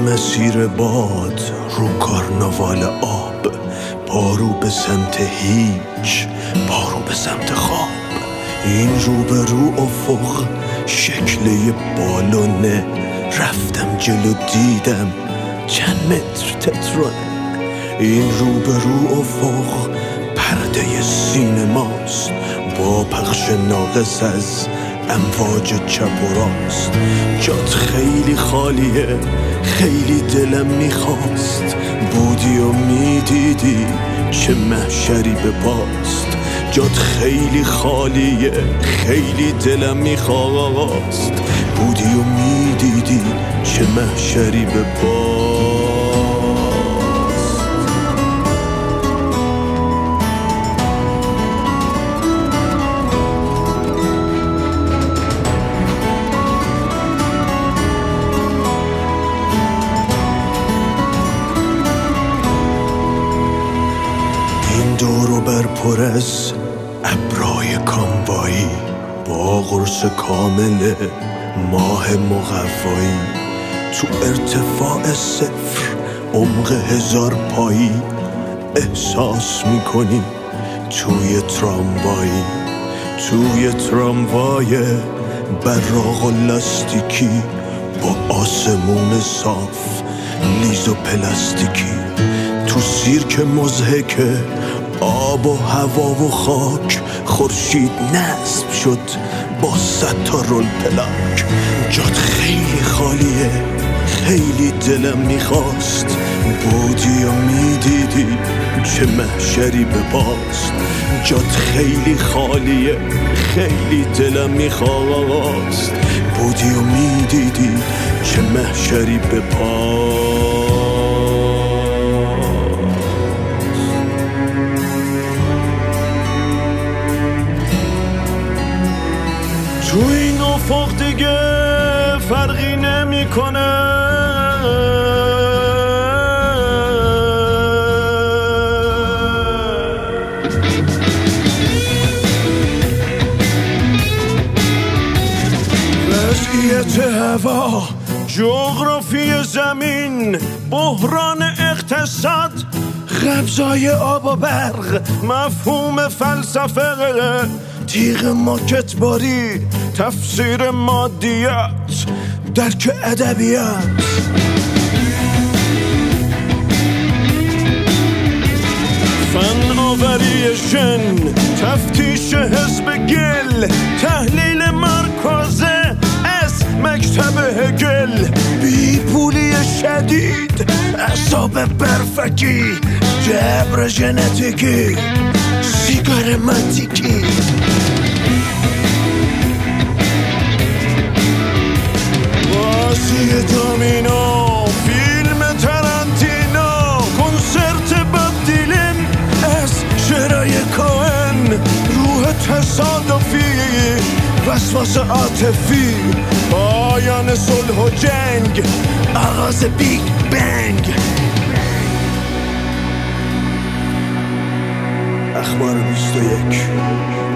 مسیر باد رو کارناوال آب، پارو به سمت هیچ، پارو به سمت خواب. این رو به رو افق شکل یه بالونه، رفتم جلو دیدم چند متر تترونه. این رو به رو افق پرده سینماست، با پخش ناقص از امواج چپ و راست. جات خیلی خالیه، خیلی دلم میخواست بودی و میدیدی چه محشری به پاست. جات خیلی خالیه، خیلی دلم میخواست بودی و میدیدی چه محشری به پاست. دورو بر پر از ابرای کاموایی، با قرص کامل ماه مقوایی. تو ارتفاع صفر عمق 1000 پایی، احساس میکنی توی تراموایی. توی تراموای براق و لاستیکی، با آسمون صاف لیز و پلاستیکی. تو سیرک مضحکه آب و هوا و خاک، خورشید نصب شد با 100 تا رول پلاک. جات خیلی خالیه، خیلی دلم میخواست بودی و میدیدی چه محشری به پاست. جات خیلی خالیه، خیلی دلم میخواست بودی و میدیدی چه محشری به پاست. تو این افق دیگه فرقی نمیکنه، وضعیت هوا، جغرافی زمین، بحران اقتصاد، قبضای آب و برق، مفهوم فلسفه، تیغ ماکتباری، تفسیر مادیات، درک ادبیات. فن آوری ژن، تفتیش حزب گل، تحلیل مرکزه از مکتب هگل. بیپولی شدید، اعصاب برفکی، جبر ژنتیکی، سیگار ماتیکی. بازی دومینو، فیلم ترنتینو، کنسرت باب دیلن از شعرهای کوهن. روح تصادفی، وسواس عاطفی، پایان صلح و جنگ، آغاز بیگ بنگ. اخبار 21